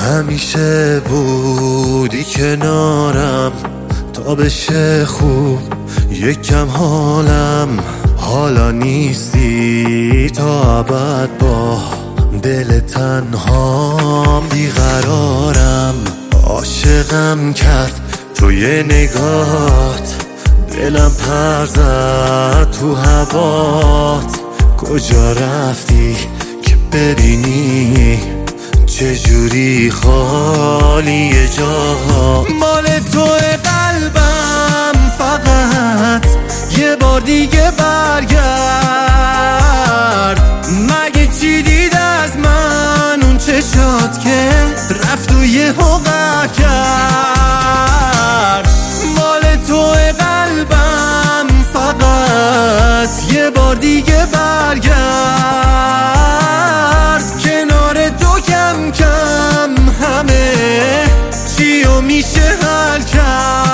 همیشه بودی کنارم تا بشه خوب یکم حالم. حالا نیستی تا ابد با دل تنهام بیقرارم. عاشقم کرد توی نگات، دلم پر زد تو هوات. کجا رفتی که ببینی چجوری خالی جاها؟ مال توی قلبم فقط یه بار دیگه برگرد. مگه چی دید از من اون چشات که رفت و یهو قهر کرد؟ مال توی قلبم فقط یه بار دیگه برگرد. کنار تو کم کم همه چیو میشه حل کرد.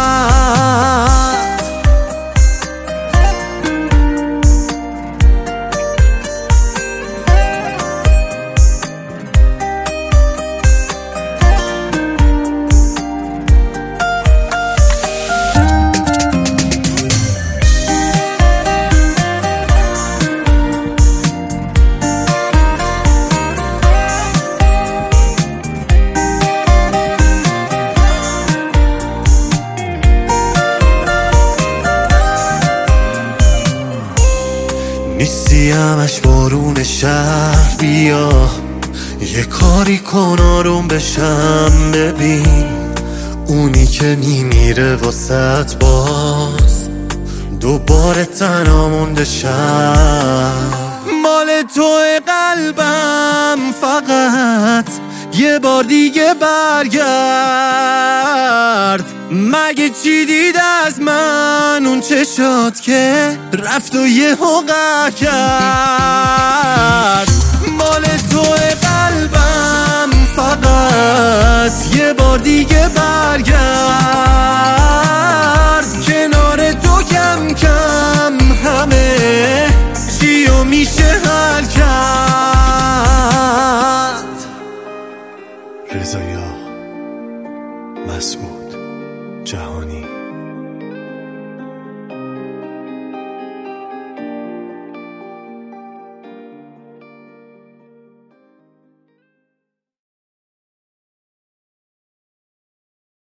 نیستی همش بارون شهر، بیا یه کاری کن آروم بشم. ببین اونی که میمیره واسط باز دوباره تنها مونده شم. مال توی قلبم فقط یه بار دیگه برگرد. مگه چی دید از من اون چشات که رفت و یهو قهر کرد؟ مال توی قلبم فقط یه بار دیگه برگرد. کنار تو کم کم همه چیو میشه حل کرد. رضا مسعود جهانی.